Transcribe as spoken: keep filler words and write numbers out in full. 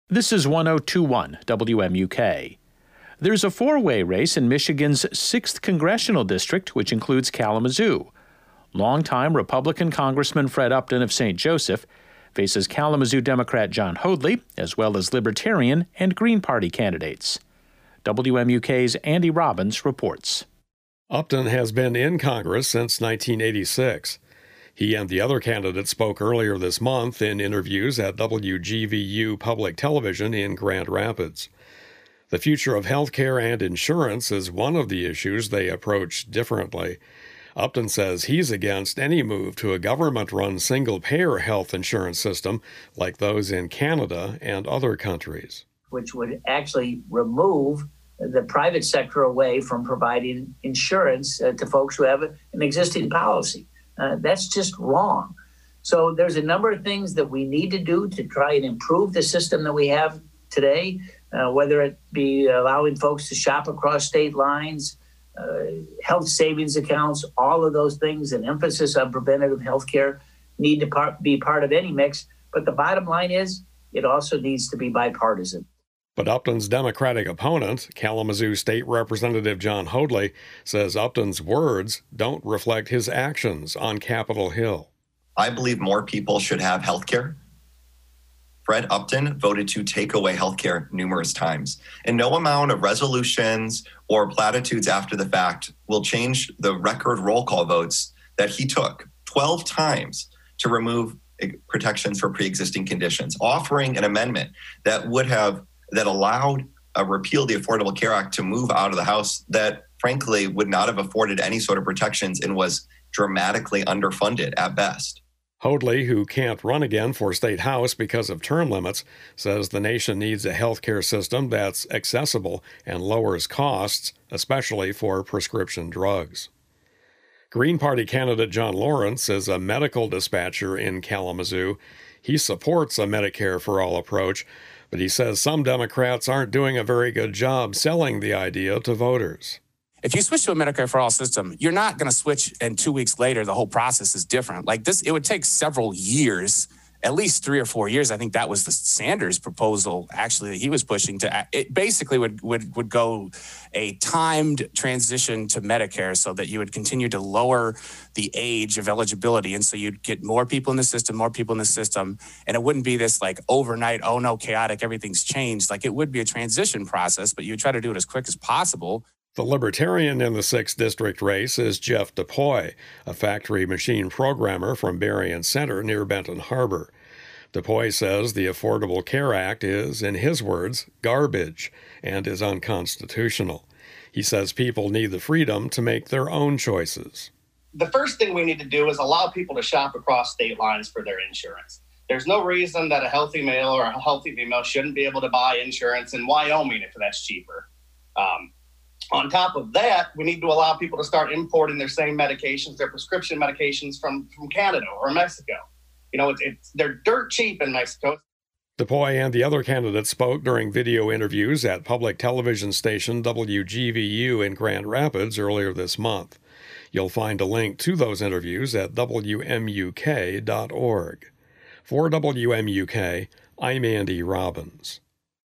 This is one oh two point one W M U K. There's a four-way race in Michigan's sixth Congressional District, which includes Kalamazoo. Longtime Republican Congressman Fred Upton of Saint Joseph faces Kalamazoo Democrat John Hoadley, as well as Libertarian and Green Party candidates. W M U K's Andy Robbins reports. Upton has been in Congress since nineteen eighty-six. He and the other candidate spoke earlier this month in interviews at W G V U Public Television in Grand Rapids. The future of health care and insurance is one of the issues they approach differently. Upton says he's against any move to a government-run single-payer health insurance system like those in Canada and other countries, which would actually remove the private sector away from providing insurance uh, to folks who have an existing policy. Uh, that's just wrong. So there's a number of things that we need to do to try and improve the system that we have today, uh, whether it be allowing folks to shop across state lines, uh, health savings accounts, all of those things, and emphasis on preventative health care need to part, be part of any mix. But the bottom line is it also needs to be bipartisan. But Upton's Democratic opponent, Kalamazoo State Representative John Hoadley, says Upton's words don't reflect his actions on Capitol Hill. I believe more people should have health care. Fred Upton voted to take away health care numerous times, and no amount of resolutions or platitudes after the fact will change the record roll call votes that he took twelve times to remove protections for pre-existing conditions, offering an amendment that would have that allowed a repeal the Affordable Care Act to move out of the House that, frankly, would not have afforded any sort of protections and was dramatically underfunded at best. Hoadley, who can't run again for State House because of term limits, says the nation needs a health care system that's accessible and lowers costs, especially for prescription drugs. Green Party candidate John Lawrence is a medical dispatcher in Kalamazoo. He supports a Medicare for All approach, but he says some Democrats aren't doing a very good job selling the idea to voters. If you switch to a Medicare for All system, you're not going to switch and two weeks later the whole process is different. Like this, it would take several years, at least three or four years. I think that was the Sanders proposal, actually, that he was pushing to. It basically would would would go a timed transition to Medicare so that you would continue to lower the age of eligibility. And so you'd get more people in the system, more people in the system. And it wouldn't be this like overnight, oh no, chaotic, everything's changed. Like it would be a transition process, but you would try to do it as quick as possible. The Libertarian in the sixth District race is Jeff DePoy, a factory machine programmer from Berrien Center near Benton Harbor. DePoy says the Affordable Care Act is, in his words, garbage and is unconstitutional. He says people need the freedom to make their own choices. The first thing we need to do is allow people to shop across state lines for their insurance. There's no reason that a healthy male or a healthy female shouldn't be able to buy insurance in Wyoming if that's cheaper. Um, On top of that, we need to allow people to start importing their same medications, their prescription medications from, from Canada or Mexico. You know, it's, it's they're dirt cheap in Mexico. DePoy and the other candidates spoke during video interviews at public television station W G V U in Grand Rapids earlier this month. You'll find a link to those interviews at W M U K dot org. For W M U K, I'm Andy Robbins.